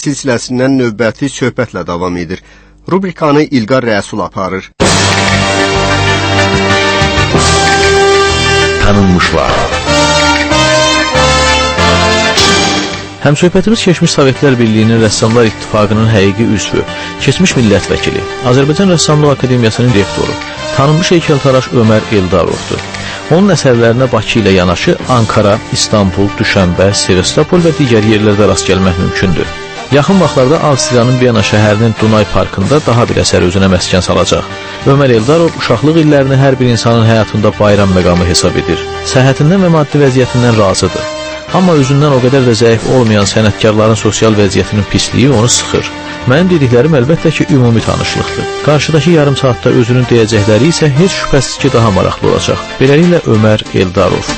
silsiləsindən növbəti söhbətlə davam edir. Rubrikanı İlqar Rəsul aparır. Tanınmışlar. Həmsöhbətimiz keçmiş Sovetlər Birliyinin Rəssamlar İttifaqının həqiqi üzvü, keçmiş millət vəkili, Azərbaycan Rəssamlıq Akademiyasının rektoru, tanınmış heykəltaraş Ömər Eldarovdur. Onun əsərlərinə Bakı ilə yanaşı Ankara, İstanbul, Düşənbə, Sevastopol və digər yerlərdə rast gəlmək mümkündür. Yaxın vaxtlarda Avstriyanın Viyana şəhərinin Dunay parkında daha bir əsər özünə məskən salacaq. Ömər Eldarov uşaqlıq illərini hər bir insanın həyatında bayram məqamı hesab edir. Səhhətindən və maddi vəziyyətindən razıdır. Amma özündən o qədər də zəif olmayan sənətkarların sosial vəziyyətinin pisliyi onu sıxır. Mənim dediklərim əlbəttə ki, ümumi tanışlıqdır. Qarşıdakı yarım saatda özünün deyəcəkləri isə heç şübhəsiz ki, daha maraqlı olacaq. Beləliklə Ömər Eldarov.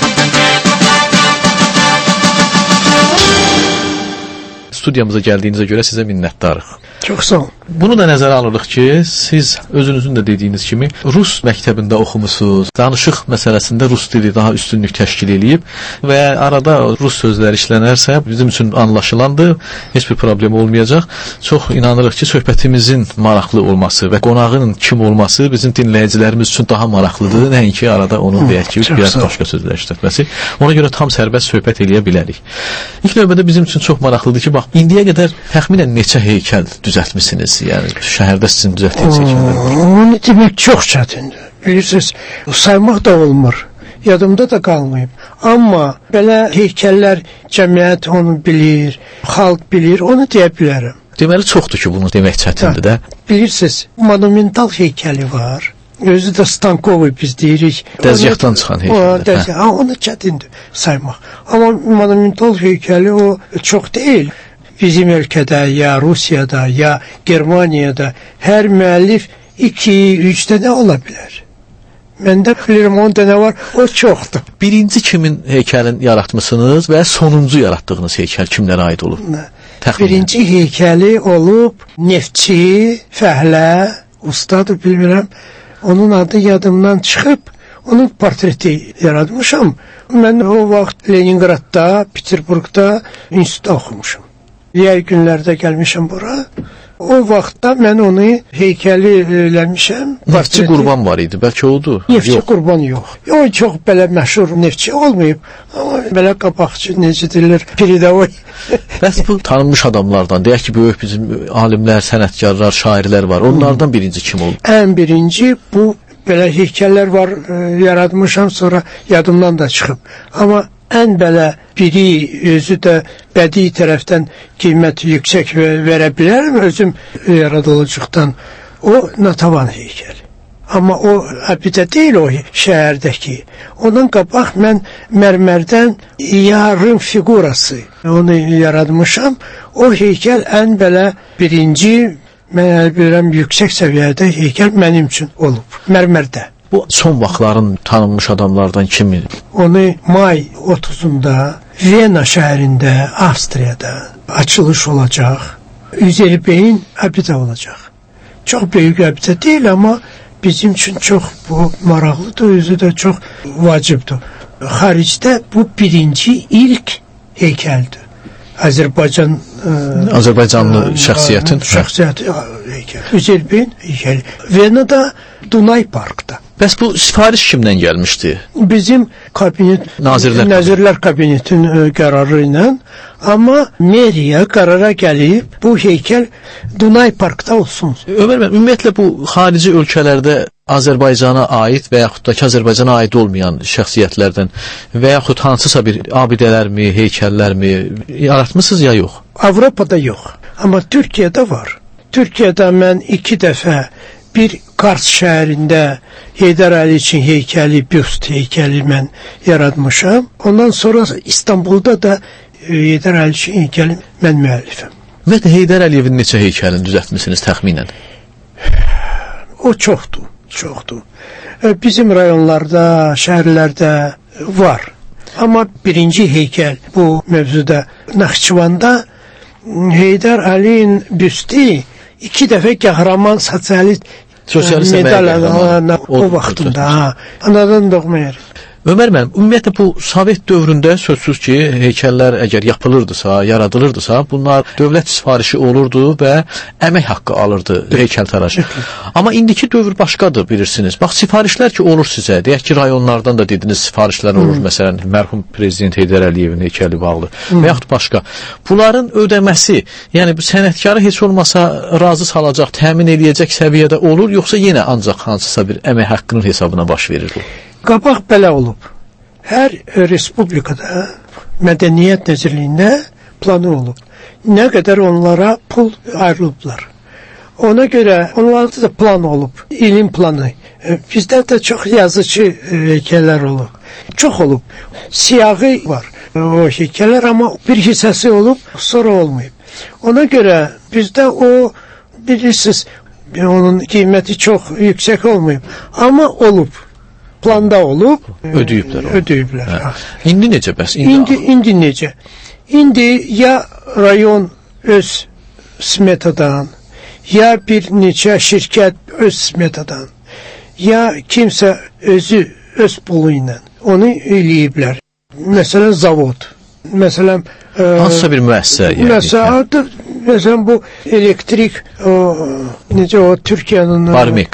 Studiyamıza gəldiyinizə görə sizə minnətdarıq. Çox sağ olun. Bunu da nəzərə alırıq ki, siz özünüzün də dediyiniz kimi Rus məktəbində oxumusunuz. Danışıq məsələsində Rus dili daha üstünlük təşkil edib və arada Rus sözləri işlənərsə bizim üçün anlaşılandır, heç bir problem olmayacaq. Çox inanırıq ki, söhbətimizin maraqlı olması və qonağının kim olması bizim dinləyicilərimiz üçün daha maraqlıdır, nəinki arada onun deyək ki, biraz başqa sözlər işlətməsi. Ona görə tam sərbəst söhbət eləyə bilərik. İlk növbədə bizim üçün çox maraqlıdır ki, bax, indiyə qədər təxminən neçə heykəl düzəltmisiniz? Yəni şəhərdə sizin düzəltdiyiniz heykəllər var. Onu demək çox çətindir. Bilirsiniz, saymaq da olmur. Yadımda da qalmayıb. Amma belə heykəllər cəmiyyət onu bilir, xalq bilir, onu deyə bilərəm. Deməli çoxdur ki, bunu demək çətindir də. Bilirsiniz, monumental heykəli var. Özü də Stankovu biz deyirik. Dəzgahdan çıxan heykəllər. Onu çətindir saymaq. Amma monumental heykəli o çox deyil. Bizim ölkədə, ya Rusiyada, ya Germaniyada hər müəllif 2-3 dənə ola bilər. Məndə bilirəm 10 dənə var, o çoxdur. Birinci kimin heykəlini yaratmısınız və sonuncu yaratdığınız heykəl kimlərə aid olub? Birinci heykəli olub neftçi, fəhlə, ustadır bilmirəm. Onun adı yadımdan çıxıb, onun portreti yaratmışam. Mən o vaxt Leningradda, Peterburqda institutda oxumuşam. Diğer günlərdə gəlmişəm bura. O vaxtda mən onu heykəli eləmişəm. Neftçi Qurban var idi, bəlkə odur? Neftçi Qurban yox. O çox belə məşhur neftçi olmayıb. Amma belə qabaqçı, necə deyilir, Piridovoy. Bəs bu tanınmış adamlardan, deyək ki, böyük bizim alimlər, sənətkarlar, şairlər var. Onlardan birinci kim oldu? Ən birinci bu belə heykəllər var, yaratmışam, sonra yadımdan da çıxıb. Amma ən belə biri özü də bədii tərəfdən qiymət yüksək verə bilərəm özüm yaradılıcıqdan. O Natavan heykəli. Amma o abidə deyil o şəhərdəki. Ondan qabaq mən mərmərdən yarım figurası onu yaratmışam. O heykəl ən belə birinci, mən bilirəm, yüksək səviyyədə heykəl mənim üçün olub. Mərmərdə. Bu son vaxtların tanınmış adamlardan kimi? Onu may 30-da Viyana şəhərində, Avstriyada açılış olacaq. Üzeybeyin abidə olacaq. Çox böyük abidə deyil, amma bizim üçün çox bu maraqlıdır, özü də çox vacibdir. Xaricdə bu birinci ilk heykəldir. Azərbaycanlı şəxsiyyətin heykəli. Üzeybeyin heykəli. Viyanada Dunay parkda. Bəs bu sifariş kimdən gəlmişdi? Bizim kabinet, Nazirlər Kabinetinin qərarı ilə, amma meriya qərara gəlib bu heykəl Dunay parkda olsun. Ömər bəy, ümumiyyətlə bu xarici ölkələrdə Azərbaycana aid və yaxud da ki, Azərbaycana aid olmayan şəxsiyyətlərdən və yaxud hansısa bir abidələrmi, heykəllərmi yaratmısınız ya yox? Avropada yox, amma Türkiyədə var. Türkiyədə mən 2 dəfə bir Kars şəhərində Heydər Əli üçün heykəli, büst heykəli mən yaratmışam. Ondan sonra İstanbulda da Heydər Əli üçün heykəli mən müəllifəm. Ümumiyyətlə Heydər Əliyevin neçə heykəlini düzəltmisiniz təxminən? O çoxdur. Bizim rayonlarda, şəhərlərdə var. Amma birinci heykəl bu mövzuda Naxçıvanda Heydər Əliyin büstü 2 dəfə qəhrəman sosialist medal o vaxtında. Anadan doğma yeri. Ömər müəllim, ümumiyyətlə bu Sovet dövründə sözsüz ki, heykəllər əgər yapılırdısa, yaradılırdısa, bunlar dövlət sifarişi olurdu və əmək haqqı alırdı heykəltaraş. Amma indiki dövr başqadır, bilirsiniz. Bax, sifarişlər ki olur sizə, deyək ki, rayonlardan da dediniz sifarişlər olur, məsələn, mərhum prezident Heydər Əliyevin heykəli bağlı və yaxud başqa. Bunların ödəməsi, yəni bu sənətkarı heç olmasa razı salacaq, təmin eləyəcək səviyyədə olur, yoxsa yenə ancaq hansısa bir əmək haqqının hesabına baş verir bu? Qabaq belə olub. Hər respublikada mədəniyyət nəzirliyində planı olub. Nə qədər onlara pul ayrılıblar. Ona görə onlarda da plan olub. İlim planı. Bizdə də çox yazıcı heykəllər olub. Çox olub. Siyahı var o heykəllər, amma bir hissəsi olub, sonra olmayıb. Ona görə bizdə o, bilirsiniz, onun qiyməti çox yüksək olmayıb. Amma olub. Planda olub, ödəyiblər. Hə. İndi necə bəs? İndi necə? İndi ya rayon öz smetadan, ya bir neçə şirkət öz smetadan, ya kimsə özü öz pulu ilə onu eləyiblər. Məsələn, zavod. Məsələn, hansısa bir müəssisə. Məsələn, bu elektrik, necə o Türkiyənin...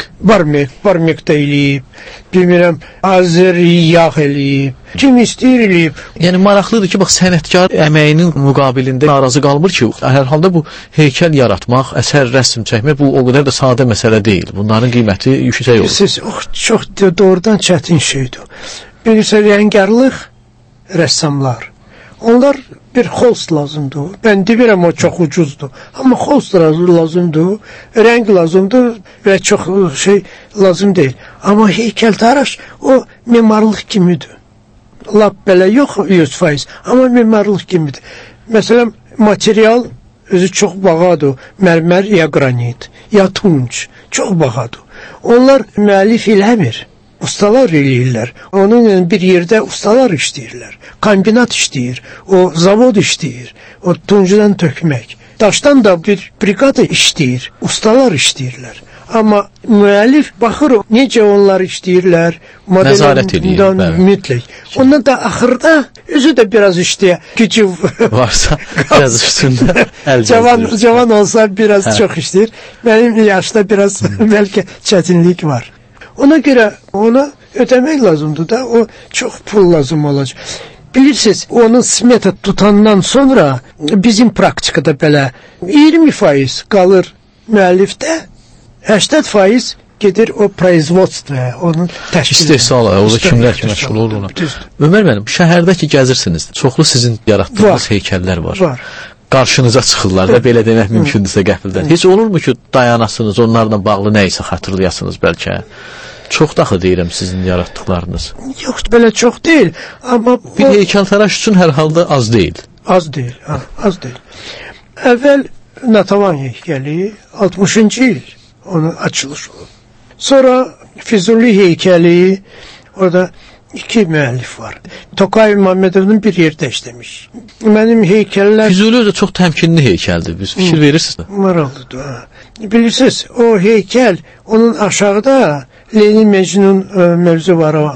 Barmik da eləyib. Bilmirəm, Azeri yağ eləyib. Kim istəyir eləyib. Yəni, maraqlıdır ki, bax, sənətkar əməyinin müqabilində narazı qalmır ki, hər halda bu heykəl yaratmaq, əsər, rəsm çəkmək, bu o qədər də sadə məsələ deyil. Bunların qiyməti yüksək olur. Siz, çox doğrudan çətin şeydir. Bilirsə, rəngarlıq rəssamlar. Onlar bir holst lazımdır. Ben demirəm o çox ucuzdur. Amma holst lazımdır, rəng lazımdır və çox şey lazım deyil. Amma heykəltaraş o memarlıq kimidir. Lap belə yox 100%, amma memarlıq kimidir. Məsələn, material özü çox bağadır. Mərmər ya qranit, ya tunç. Çox bağadır. Onlar müəllif eləmir. Ustalar eləyirlər. Onun bir yerdə ustalar işləyirlər. Kombinat işləyir. O zavod işləyir. O tuncudan tökmək. Daşdan da bir brigada işləyir. Ustalar işləyirlər. Amma müəllif baxır necə onlar işləyirlər. Nəzarət edir. Mütləq. Ondan da axırda özü də biraz işləyə gücü varsa biraz üstündə cavan olsa biraz çox işləyir. Mənim yaşda biraz bəlkə çətinlik var. Ona görə ona ödəmək lazımdır da, o çox pul lazım olacaq. Bilirsiniz, onun smeta tutandan sonra bizim praktikada belə 20% qalır müəllifdə, 80% gedir o производствоya, onun təşkilinə. İstehsala, o da kimlər ki məşğul olur ona. Ömər müəllim, şəhərdə ki gəzirsiniz, çoxlu sizin yaratdığınız heykəllər var. Var. Qarşınıza çıxırlar da, belə demək mümkündürsə qəfildən. Heç olurmu ki, dayanasınız, onlarla bağlı nə isə xatırlayasınız bəlkə? Çox daxı deyirəm sizin yaratdıqlarınız. Yox, belə çox deyil. Amma bir heykəltaraş üçün hər halda az deyil. Az deyil, az deyil. Əvvəl Natavan heykəli 60-cı il onun açılış olub. Sonra Füzuli heykəli, orada 2 müəllif var. Tokay Məmmədovun bir yerdə işləmiş. Mənim heykəllər... Füzuli özü çox təmkinli heykəldir. Biz fikir verirsiniz. Maraqlıdır. Bilirsiniz, o heykəl, onun aşağıda Lenin Mecnun mövzu var, o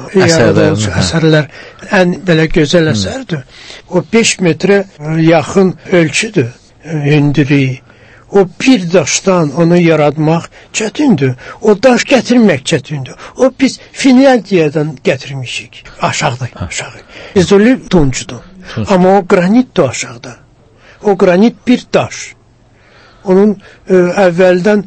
əsərlər ən belə gözəl əsərdir. O 5 metrə yaxın ölçüdür, hündürlüyü. O bir daşdan onu yaratmaq çətindir. O daş gətirmək çətindir. O biz Finlandiyadan gətirmişik. Aşağıda. Füzuli tuncudur. Amma o granitdir aşağıda. O granit bir daş. Onun əvvəldən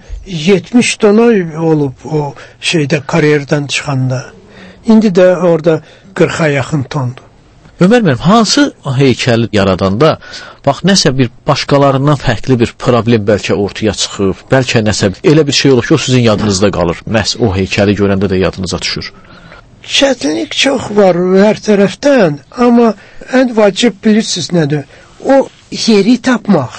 70 tona olub o şeydə karyerdən çıxanda. İndi də orada 40-a yaxın tondur. Ömər müəllim, hansı heykəli yaradanda, bax, nəsə bir başqalarından fərqli bir problem bəlkə ortaya çıxıb, bəlkə nəsə elə bir şey olur ki, o sizin yadınızda qalır, məhz o heykəli görəndə də yadınıza düşür. Çətinlik çox var hər tərəfdən, amma ən vacib bilirsiniz nədir? O yeri tapmaq,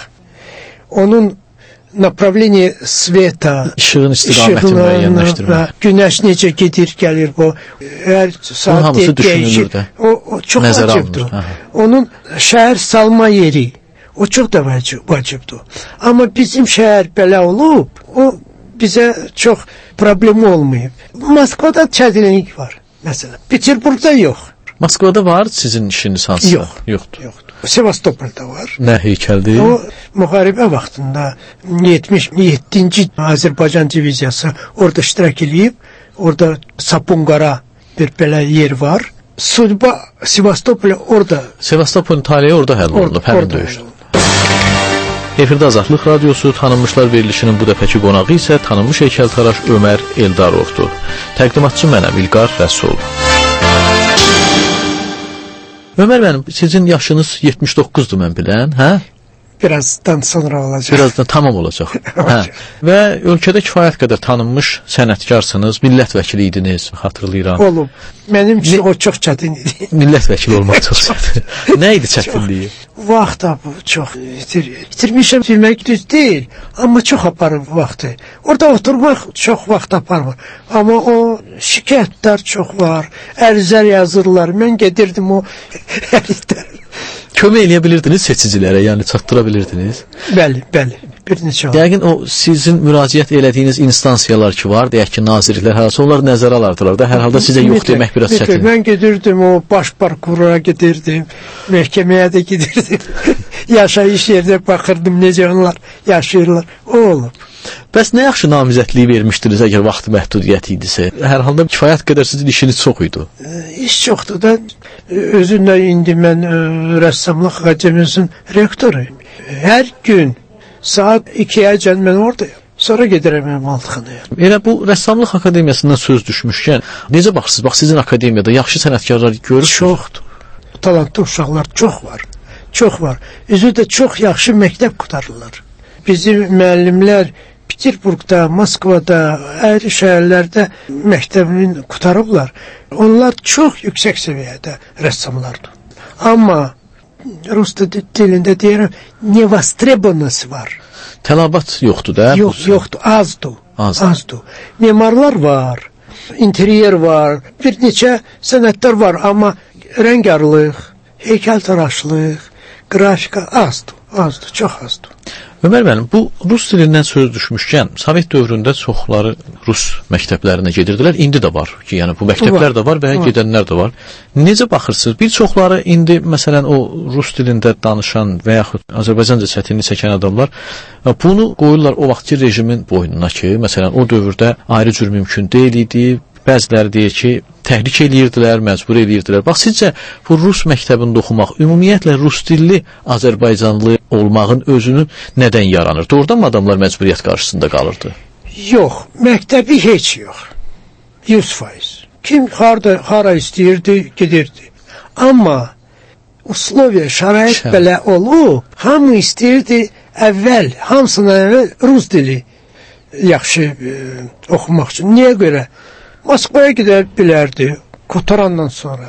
onun направление sveta, işığın istiqamətini müəyyənləşdirmək. Günəş necə gedir, gəlir bu. Hər saat dəyişir. O çox vacibdir. Onun şəhər salma yeri, o çox da vacibdir. Amma bizim şəhər belə olub, o bizə çox problem olmayıb. Moskvada çətinlik var, məsələn. Peterburgda yox. Moskvada var sizin işiniz hansısa? Yox. Yoxdur. Sevastopolda var. Nə heykəldir? O müharibə vaxtında 77-ci Azərbaycan diviziyası orada iştirak edib, orada Sapungara bir belə yer var. Sudba Sevastopol orada. Sevastopolun taleyi orada həll olunub, həmin döyüşdə. Efirdə Azadlıq Radiosu tanınmışlar verilişinin bu dəfəki qonağı isə tanınmış heykəltaraş Ömər Eldarovdur. Təqdimatçı mənəm İlqar Rəsul. Ömər mənim, sizin yaşınız 79'dur mən bilən, hə? Birazdan sonra olacaq. Birazdan tamam olacaq. Hə. Və ölkədə kifayət qədər tanınmış sənətkarsınız, millət vəkili idiniz, xatırlayıram. Olub. Mənim üçün o çox çətin idi. Millət vəkili olmaq çox çətin. Nə idi çətinliyi? Vaxt bu çox itirmişəm demək düz deyil, amma çox aparır vaxtı. Orada oturmaq çox vaxt aparır. Amma o şikayətlər çox var, ərizələr yazırlar. Mən gedirdim o ərizələr. Kömək eləyə bilirdiniz seçicilərə, yəni çatdıra bilirdiniz? Bəli. Bir neçə. Yəqin o sizin müraciət elədiyiniz instansiyalar ki var, deyək ki, nazirliklər, hələ onlar nəzərə alardılar da, hər halda sizə yox demək biraz çətin. Mən gedirdim, o baş prokurora gedirdim, məhkəməyə də gedirdim. Yaşayış yerdə baxırdım, necə onlar yaşayırlar. O olub. Bəs nə yaxşı namizədliyi vermişdiniz əgər vaxt məhdudiyyəti idisə? Hər halda kifayət qədər sizin işiniz çox idi. İş çoxdur da, özündə indi mən Rəssamlıq Akademiyasının rektoruyum. Hər gün saat 2-yə mən oradayım. Sonra gedirəm Maltxanaya. Elə bu Rəssamlıq Akademiyasından söz düşmüşkən, necə baxırsınız? Bax, sizin akademiyada yaxşı sənətkarlar görürsünüz? Çoxdur. Talantlı uşaqlar çox var. Özü də çox yaxşı məktəb qutarırlar. Bizim müəllimlər Peterburqda, Moskvada, ayrı şəhərlərdə məktəbini qutarıblar. Onlar çox yüksək səviyyədə rəssamlardır. Amma rus dilində deyirəm, nevostrebonası var. Tələbat yoxdur da? Yoxdur, azdır. Memarlar var, interyer var, bir neçə sənətlər var, amma rəngarlıq, heykəltaraşlıq, qrafika azdır, çox azdır. Ömər mənim, bu rus dilindən söz düşmüşkən, Sovet dövründə çoxları rus məktəblərinə gedirdilər. İndi də var ki, yəni bu məktəblər də var və gedənlər də var. Necə baxırsınız? Bir çoxları indi məsələn o rus dilində danışan və yaxud Azərbaycanca çətinlik çəkən adamlar bunu qoyurlar o vaxtki rejimin boynuna ki, məsələn o dövrdə ayrı cür mümkün deyil idi. Bəziləri deyir ki, təhrik eləyirdilər, məcbur eləyirdilər. Bax, sizcə bu rus məktəbində oxumaq, ümumiyyətlə rus dilli Azərbaycanlı olmağın özünü nədən yaranır? Doğrudan mı adamlar məcburiyyət qarşısında qalırdı? Yox, məktəbi heç yox. 100%. Kim hara istəyirdi, gedirdi. Amma usloviya, şərait belə olub, hamı istəyirdi əvvəl, hamısından əvvəl rus dili yaxşı oxumaq üçün. Niyə görə? Moskvaya gedə bilərdi, qutarandan sonra.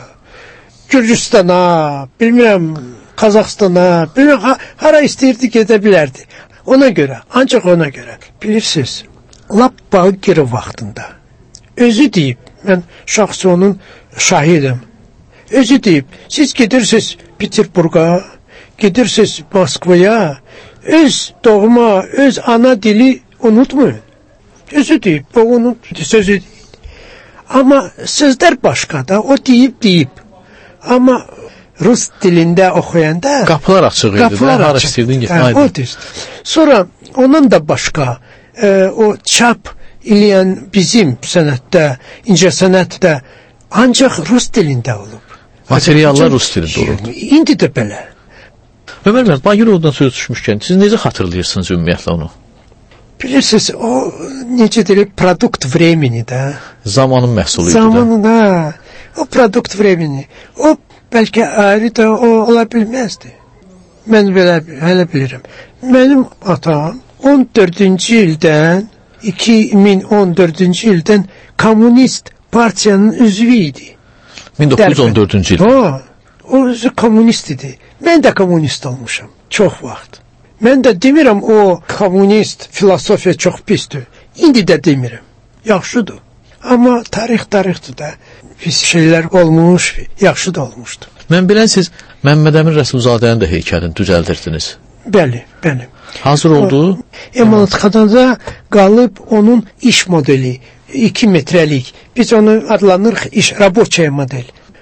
Gürcüstana, bilmirəm, Qazaxstana, bilmirəm, hara istəyirdi gedə bilərdi. Ona görə, ancaq ona görə. Bilirsiniz, lap Bagirov vaxtında. Özü deyib, mən şəxsi onun şahidim. Özü deyib, siz gedirsiniz Peterburqa, gedirsiniz Moskvaya, öz doğma, öz ana dili unutmayın. Özü deyib, bu onun sözü deyib. Amma sözlər başqa da, o deyib. Amma rus dilində oxuyanda qapılar açıq idi, hara istəyirdin getməydin. Sonra onun da başqa, o çap eləyən bizim sənətdə, incəsənətdə ancaq rus dilində olub. Materiallar rus dilində olub. İndi də belə. Ömər mən, Bagirovdan söz düşmüşkən, siz necə xatırlayırsınız ümumiyyətlə onu? Bilirsiniz, o necə deyil, produkt vremini də. Zamanın məhsulu idi də. Zamanın, o produkt vremini. O, bəlkə ayrı da ola bilməzdi. Mən hələ bilirəm. Mənim atam 14-cü ildən, 2014-cü ildən Komünist Partiyanın üzvü idi. 1914-cü ildə. O özü komünist idi. Mən də komünist olmuşam, çox vaxt. Mən də demirəm o komünist filosofiya çox pisdir. İndi də demirəm. Yaxşıdır. Amma tarixdir da. Pis şeylər olmuş, yaxşı da olmuşdu. Mən bilən siz Məmməd Əmin Rəsulzadənin də heykəlini düzəldirdiniz. Bəli. Hazır oldu? Emalatxanada qalıb onun iş modeli, 2 metrəlik. Biz onu adlanırıq iş, raboçaya model.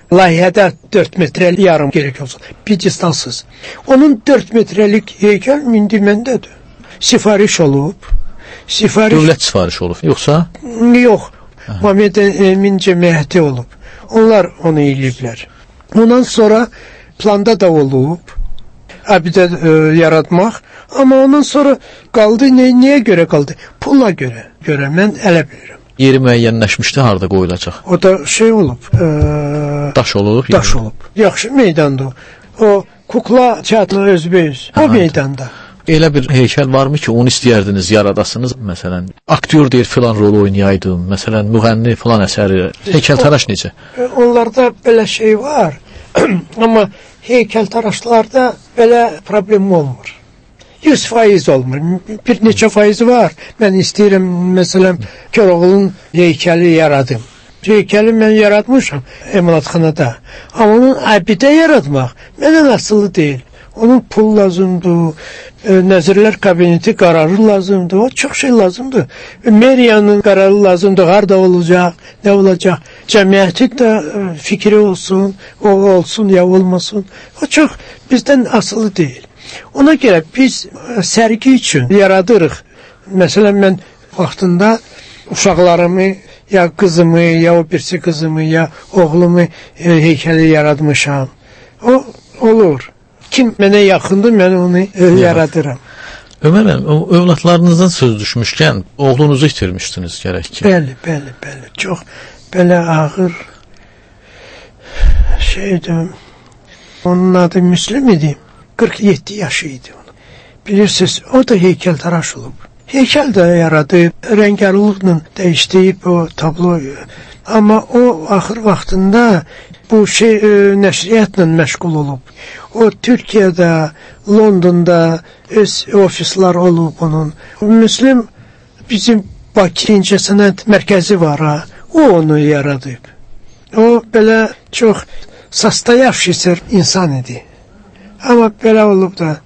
layihədə 4 metrəlik yarım gerek olsun. Piedestalsız. Onun 4 metrelik heykel indi məndədir. Sifariş olub. Dövlət sifarişi olub, yoxsa? Yox. Muhammed Emin cəmiyyəti olub. Onlar onu eləyiblər. Ondan sonra planda da olub. Abidə yaratmaq. Amma ondan sonra qaldı. Niyə görə qaldı? Pula görə. Mən elə bilirəm. Yeri müəyyənləşmişdi, harada qoyulacaq? O da şey olub. Daş olub? Daş olub. Yaxşı meydandır. O kukla teatrı özbeyiz. O meydanda. Elə bir heykəl varmı ki, onu istəyərdiniz, yaradasınız? Məsələn, aktyor deyir, filan rol oynayaydım. Məsələn, müğənni filan əsəri. Heykəltaraş necə? Onlarda belə şey var. Amma heykəltaraşlarda belə problem olmur. 100% olmur. Bir neçə faizi var. Mən istəyirəm, məsələn, Köroğlunun heykəli yaradım. Heykəli mən yaratmışam emalatxanada. Amma onun abidə yaratmaq mənə asılı deyil. Onun pul lazımdır, Nəzirlər Kabineti qararı lazımdır, o çox şey lazımdır. Meriyanın qararı lazımdır, harada olacaq, nə olacaq. Cəmiyyətin də fikri olsun, o olsun ya olmasın. O çox bizdən asılı deyil. Ona görə biz sərgi üçün yaradırıq. Məsələn, mən vaxtında uşaqlarımı, ya qızımı, ya o birisi qızımı, ya oğlumu heykəli yaratmışam. O olur. Kim mənə yaxındır, mən onu yaradıram. Ömər mənim, övladlarınızdan söz düşmüşkən, oğlunuzu itirmişdiniz gərək ki. Bəli. Çox belə ağır şeydir. Onun adı Müslüm idi. 47 yaşı idi onun. Bilirsiniz, o da heykəltaraş olub. Heykəl də yaradıb, rəngarlıqla dəyişdirib o tabloyu. Amma o axır vaxtında bu nəşriyyatla məşğul olub. O Türkiyədə, Londonda öz ofislər olub onun. Müslüm bizim Bakı İncəsənət Mərkəzi var ha. O onu yaradıb. O belə çox sastaявшийся insan idi. Amma belə olub da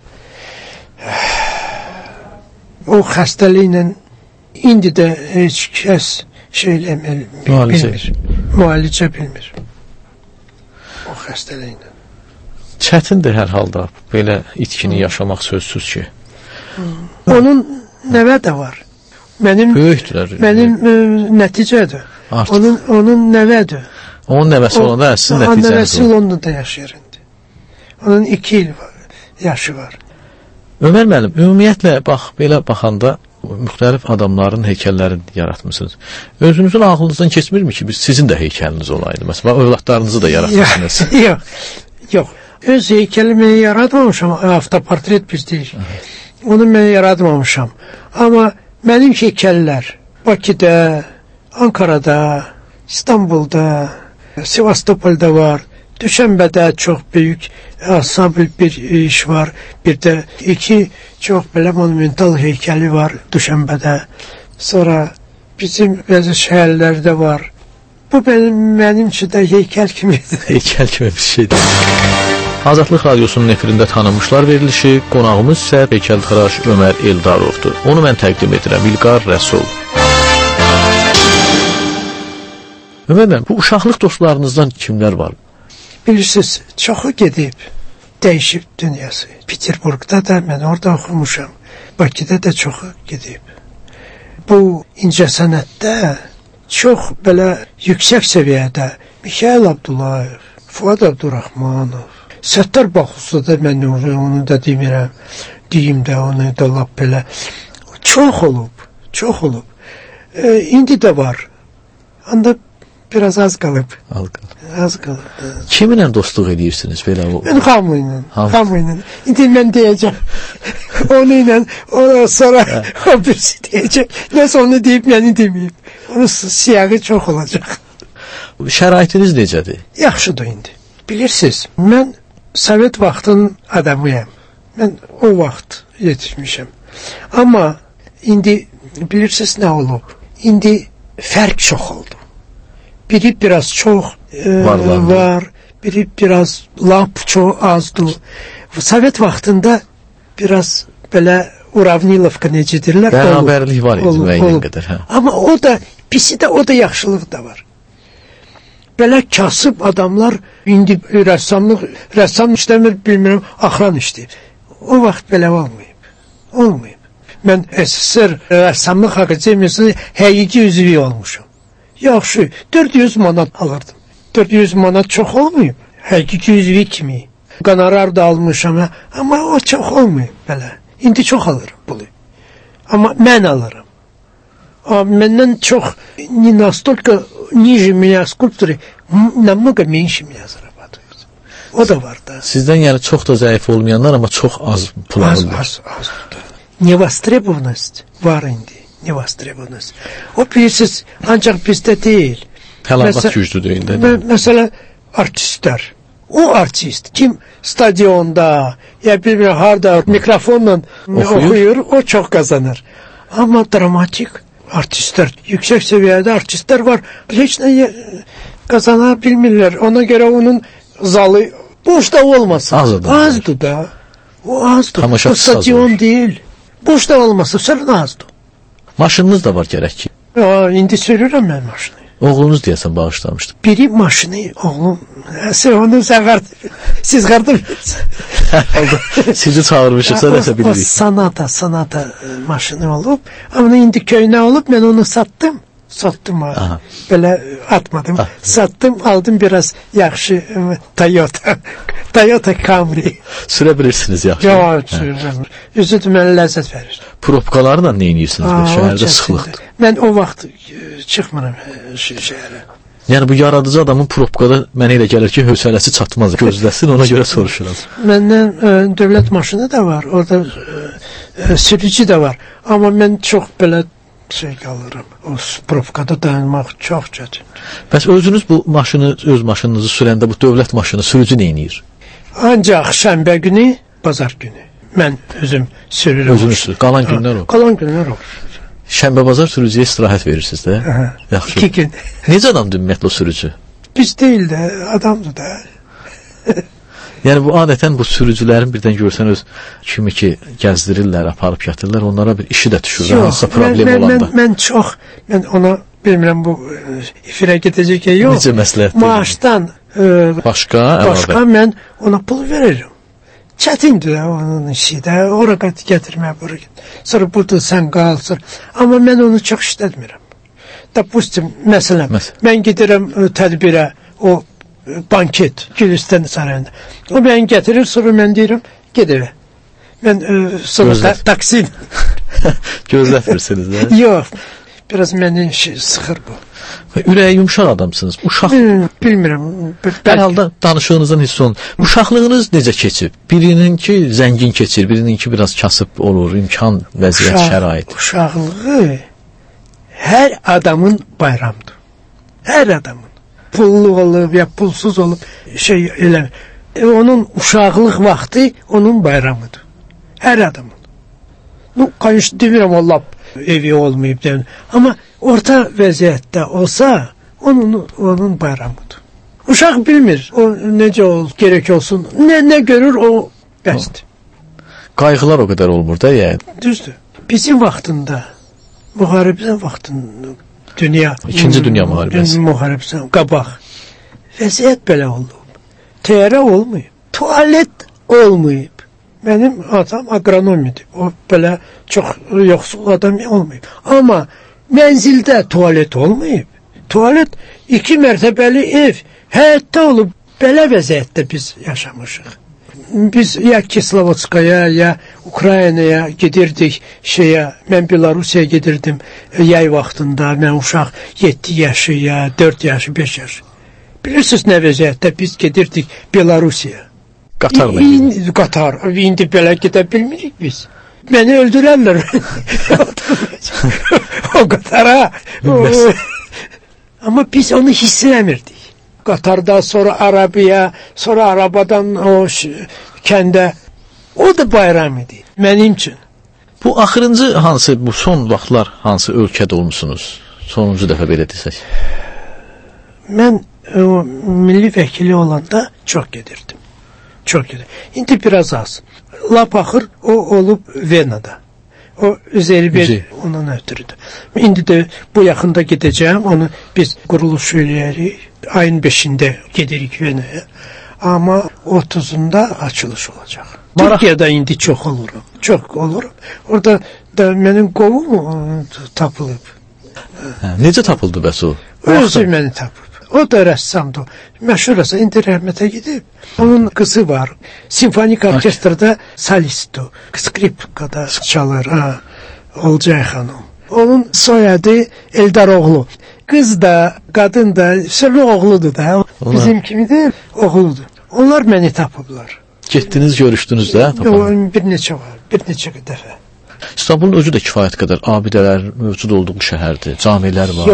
o xəstəliklə indi də heç kəs bilmir. Müalicə bilmir. O xəstəliklə. Çətindir hər halda belə itkini yaşamaq sözsüz ki. Onun nəvə də var. Böyükdülər. Mənim nəticədir. Onun nəvədir. Onun nəvəsi olanda sizin nəticəniz olur. Nəvəsi Londonda yaşayır indi. Onun 2 il yaşı var. Ömər müəllim, ümumiyyətlə belə baxanda müxtəlif adamların heykəllərini yaratmısınız. Özünüzün ağlınızdan keçmirmi ki, sizin də heykəliniz olaydı? Məsələn, övladlarınızı da yaratmışsınız. Yox. Öz heykəlimi yaratmamışam, avtoportret biz deyir. Onu mən yaratmamışam. Amma mənim heykəllər Bakıda, Ankara'da, İstanbul'da, Sivastopol'da var. Düşənbədə çox böyük ansambl bir iş var. Bir də 2 çox belə monumental heykəli var Düşənbədə. Sonra bizim bəzi şəhərlərdə var. Bu mənim üçün də heykəl kimidir. Heykəl kimi bir şeydir. Azadlıq Radiosunun efirində tanınmışlar verilişi, qonağımız isə heykəltaraş Ömər Eldarovdur. Onu mən təqdim edirəm, İlqar Rəsul. Ömər, bu uşaqlıq dostlarınızdan kimlər var? Bilirsiniz, çoxu gedib, dəyişib dünyası. Peterburqda da mən orada oxumuşam. Bakıda da çoxu gedib. Bu incəsənətdə çox belə yüksək səviyyədə Mikhail Abdullayev, Fuad Abdurrahmanov, Səttar Baxusu da mən onu da demirəm, deyim də onu da lap belə. Çox olub. İndi də var. Anda biraz az qalıb. Az qalıb. Kiminlə dostluq edirsiniz belə o? Mən hamıyla. İndi mən deyəcəm. Onunla, sonra o birisi deyəcək. Nəsə onu deyib, məni deməyib. Onun siyahı çox olacaq. Şəraitiniz necədir? Yaxşıdır indi. Bilirsiniz, mən Sovet vaxtının adamıyam. Mən o vaxt yetişmişəm. Amma indi bilirsiniz nə olub? İndi fərq çox oldu. Biri biraz çox var, biri biraz lap çox azdır. Sovet vaxtında biraz belə Uravnilovka necədirlər? Bərabərlik var idi müəyyən qədər. Amma o da, pisi də, o da yaxşılıq da var. Belə kasıb adamlar indi rəssam işləmir, bilmirəm, axran işləyir. O vaxt belə olmayıb. Mən SSR Rəssamlıq Akademiyasının həqiqi üzvü olmuşam. Yaxşı, 400 manat alırdım. 400 manat çox olmayıb, həqiqi üzvü kimi. Qonorar da almışam, amma o çox olmayıb belə. İndi çox alırım bunu. Amma mən alırım. Məndən çox настолько ниже меня скульпторы намного меньше меня зарабатывают. O da var da. Sizdən yəni çox da zəif olmayanlar, amma çox az pul alırlar. Az. Невостребованность var indi. Невостребованность. O bilirsiniz, ancaq bizdə deyil. Tələbat güclüdür indi. Məsələn, artistlər. O artist kim stadionda ya bilmirəm harda mikrofonla oxuyur, o çox qazanır. Amma dramatik artistlər, yüksək səviyyədə artistlər var. Heç nə qazana bilmirlər. Ona görə onun zalı boş da olmasın. Azdır da. O azdır. O stadion deyil. Boş da olmasın, sırf azdır. Maşınınız da var gərək ki. İndi sürürəm mən maşını. Oğlunuz deyəsən bağışlamışdı. Biri maşını, oğlum, onu siz qardırmıyorsunuz. Sizi çağırmışıqsa nəsə bilirik. O sanata maşını olub, amma indi köynə olub, mən onu satdım. Belə atmadım. Sattım, aldım biraz yaxşı Toyota Camry. Sürə bilirsiniz yaxşı. Yox, sürürəm. Üzüdür, mənə ləzzət verir. Probkalarla nə edirsiniz? Şəhərdə sıxlıqdır. Mən o vaxt çıxmıram şəhərə. Yəni bu yaradıcı adamın probkada mənə elə gəlir ki, hövsələsi çatmaz. Gözləsin, ona görə soruşuram. Məndən dövlət maşını da var, orada sürücü də var. Amma mən çox belə qalırım. O probkada dayanmaq çox çətindir. Bəs özünüz bu maşını, öz maşınınızı sürəndə bu dövlət maşını sürücü nə edir? Ancaq şənbə günü, bazar günü. Mən özüm sürürüm. Özünüz sürür. Qalan günlər o. Qalan günlər olur. Şənbə bazar sürücüyə istirahət verirsiniz də? Yaxşı. 2 gün. Necə adamdır ümumiyyətlə o sürücü? Biz deyil də, adamdır da. Yəni bu adətən bu sürücülərin birdən görsən öz kimi ki gəzdirirlər, aparıb gətirirlər, onlara bir işi də düşür, hansısa problem olanda. Mən ona bilmirəm bu efirə gedəcək ya yox. Necə məsləhətdir? Maaşdan başqa mən ona pul veririm. Çətindir onun işi də, ora gətirmək, bura gətirmək. Sonra burada sən qalsın. Amma mən onu çox işlətmirəm. Допустим, məsələn, mən gedirəm tədbirə, o banket Gülüstan sarayında. O beni getirir, sonra mən deyirəm, ged evə. Mən sonra taksi. Gözlətmirsiniz də? Yox, biraz məni sıxır bu. Ürəyi yumşaq adamsınız. Uşaq... Bilmirəm. Hər halda danışığınızdan hiss olun. Uşaqlığınız necə keçib? Birininki zəngin keçir, birininki biraz kasıb olur, imkan, vəziyyət, şərait. Uşaqlığı hər adamın bayramıdır. Hər adamın. Pullu olub ya pulsuz olub elə. Onun uşaqlıq vaxtı onun bayramıdır. Hər adamın. Qayış demirəm Allah evi olmayıb deyən. Amma orta vəziyyətdə olsa onun bayramıdır. Uşaq bilmir o necə gerek olsun. Nə görür o bəsdir. Qayğılar o qədər olmur da yəni. Düzdür. Bizim vaxtında müharibənin vaxtında İkinci Dünya müharibəsi qabaq. Vəziyyət belə olub. Təyyarə olmayıb. Tualet olmayıb. Mənim atam agronomidir. O belə çox yoxsul adam olmayıb. Amma mənzildə tualet olmayıb. Tualet 2 mərtəbəli ev həyətdə olub. Belə vəziyyətdə biz yaşamışıq. Biz ya Kislovodskaya, ya Ukraynaya gedirdik mən Belarusiyaya gedirdim yay vaxtında, mən uşaq 7 yaşı, ya 4 yaşı, 5 yaşı. Bilirsiniz nə vəziyyətdə biz gedirdik Belarusiyaya. Qatarla gedirdik. Qatar, indi belə gedə bilmirik biz. Məni öldürərlər. O qatara. Amma biz onu hiss eləmirdik. Qatarda, sonra arabaya, sonra arabadan o kəndə. O da bayram idi mənim üçün. Bu axırıncı hansı, bu son vaxtlar hansı ölkədə olmusunuz? Sonuncu dəfə belə desək. Mən milli vəkili olanda çox gedirdim. Çox gedirdim. İndi biraz az. Lap axır o olub Venada. O Üzeyir onun ötürüdür. İndi də bu yaxında gedəcəm. Onu biz quruluş eləyirik. Ayın 5-də gedirik Venaya. Amma 30-unda açılış olacaq. Türkiyədə indi çox olurum. Çox olurum. Orada da mənim qovum tapılıb. Necə tapıldı bəs o? Özü məni tapıb. O da rəssamdır. Məşhur rəssam. İndi rəhmətə gedib. Onun qızı var. Simfonik orkestrdə solistdir. Skripkada çalır. Olcay xanım. Onun soyadı Eldaroğlu. Qız da, qadın da, sırrı oğludur da. Bizim kimidir, oğludur. Onlar məni tapıblar. Getdiniz, görüşdünüz də? Bir neçə var, bir neçə dəfə. İstanbulun özü də kifayət qədər abidələr mövcud olduğu şəhərdir, camilər var.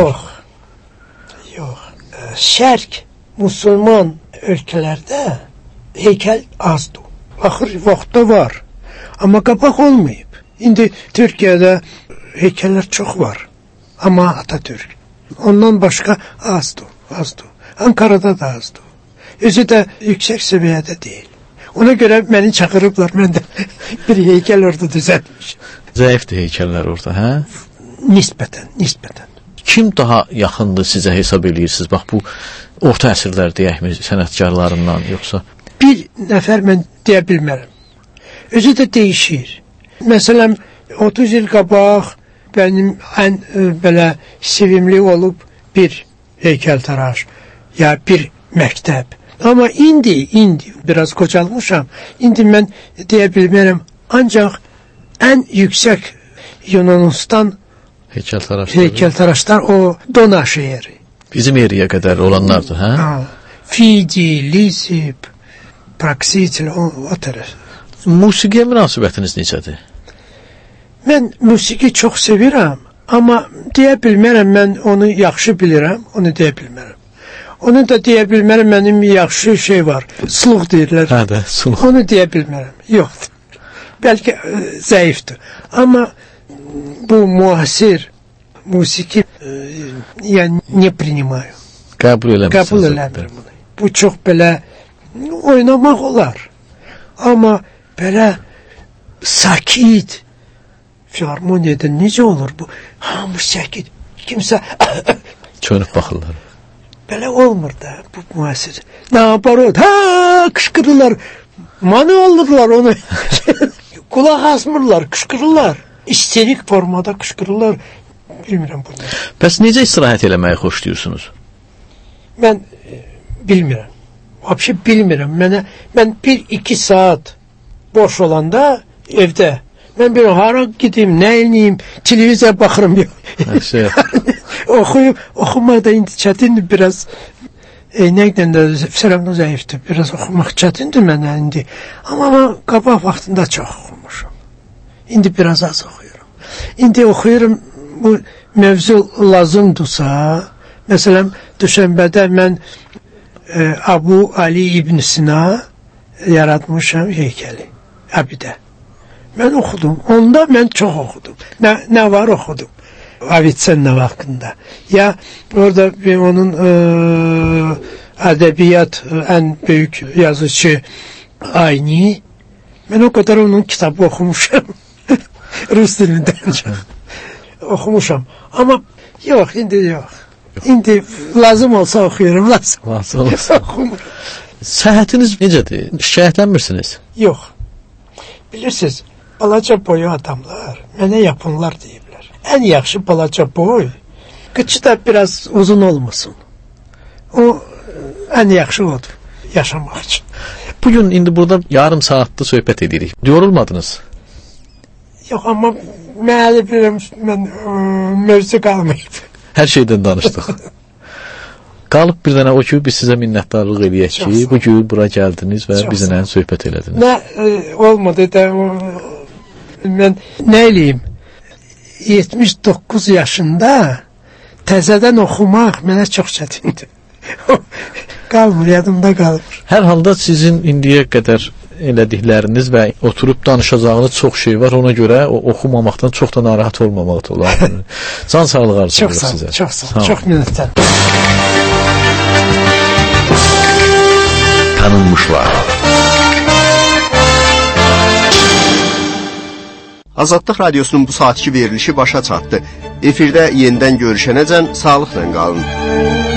Yox. Şərq, müsəlman ölkələrdə heykəl azdır. Axır vaxtda var. Amma qabaq olmayıb. İndi Türkiyədə heykəllər çox var. Amma Atatürk. Ondan başqa azdır. Ankara'da da azdır. Özü də yüksək səviyyədə deyil. Ona görə məni çağırıblar, mən də bir heykəl orada düzəltmişim. Zəifdir heykəllər orada, hə? Nisbətən. Kim daha yaxındır sizə hesab edirsiniz? Bax, bu orta əsrlər deyəkmi, sənətkarlarından, yoxsa? Bir nəfər mən deyə bilmərəm. Özü də dəyişir. Məsələn, 30 il qabaq benim ən belə sevimli olub bir heykəltaraş, ya bir məktəb. Amma indi biraz qocalmışam. İndi mən deyə bilmərəm, ancaq ən yüksək Yunanistan heykəltaraşlar o Donaşehir. Bizim yeriyə qədər olanlardır, hə? Fidi, Lizib, Praksitil, o tərəf. Musiqiyə münasibətiniz necədir? Mən musiqi çox sevirəm, amma deyə bilmərəm, mən onu yaxşı bilirəm, onu deyə bilmərəm. Onu da deyə bilmərəm, mənim yaxşı şey var, sluq deyirlər. Hə də, sluq. Onu deyə bilmərəm, yoxdur. Bəlkə zəifdir. Amma bu müasir musiqi yəni ne priнимаю. Qəbul eləmirəm bunu. Bu çox belə oynamaq olar. Amma belə sakit filarmoniyada necə olur bu? Hamı sakit. Kimsə çönüb baxırlar. Belə olmur da bu müasir. Naparod, qışqırırlar. Mani olurlar onu. Kulaq asmırlar, qışqırırlar. İsterik formada qışqırırlar. Bilmirəm bunu. Bəs necə istirahət eləməyi xoşlayırsınız? Mən bilmirəm. Vəbşi bilmirəm. Mən 1-2 saat boş olanda evdə mən bir hara gideyim, nə eləyim, televizor baxırım. Oxumaq da indi çətindir biraz. Eynəklə də sərəmdə zəifdir. Biraz oxumaq çətindir mənə indi. Amma mən qabaq vaxtında çox oxumuşum. İndi biraz az oxuyuram. İndi oxuyuram, bu mövzu lazımdırsa, məsələn, düşənbədə mən Abu Ali İbn Sina yaratmışam heykəli, abidə. Mən oxudum. Onda mən çox oxudum. Nə var oxudum. Avicenna haqqında. Ya orada onun ədəbiyyat ən böyük yazıcı Ayni. Mən o qədər onun kitabı oxumuşam. Rus dilindən oxumuşam. Amma yox, indi yox. İndi lazım olsa oxuyuram, lazım olsa oxumuram. Səhhətiniz necədir? Şikayətlənmirsiniz? Yox. Bilirsiniz, balaca boyu adamlar mənə yapınlar deyiblər. Ən yaxşı balaca boy, qıçı da biraz uzun olmasın. O ən yaxşı odur yaşamaq üçün. Bugün indi burada yarım saatda söhbət edirik. Yorulmadınız? Yox, amma mən bilirəm, mən mövzu qalmayıb. Hər şeydən danışdıq. Qalıb bir dənə o ki, biz sizə minnətdarlıq eləyək ki, bu gün bura gəldiniz və bizlə söhbət elədiniz. Nə olmadı da, mən nə eləyim? 79 yaşında təzədən oxumaq mənə çox çətindir. Qalmır, yadımda qalmır. Hər halda sizin indiyə qədər elədikləriniz və oturub danışacağınız çox şey var. Ona görə oxumamaqdan çox da narahat olmamaq olar. Can sağlığı arzulayırıq sizə. Çox sağ ol. Çox minnətdaram. Tanınmışlar. Azadlıq Radiosunun bu saatki verilişi başa çatdı. Efirdə yenidən görüşənəcən sağlıqla qalın.